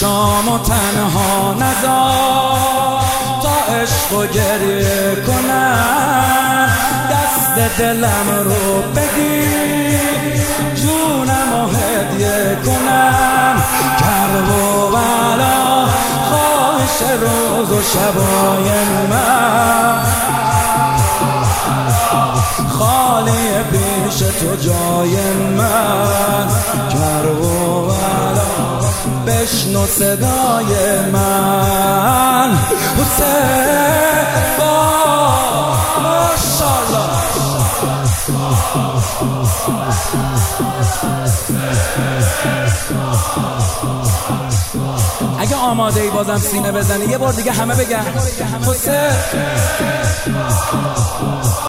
چشامو تنها نذار تا عشق و گریه کنم، دست دلم رو بگیر جونم و هدیه کنم. کرب و بلا خواهش روز و شبای من، خالی پیش تو جای من. کرب و بلا بشنو صدای من. حسین ماشاءالله. اگه آماده ای بازم سینه بزنی یه بار دیگه همه بگن حسین.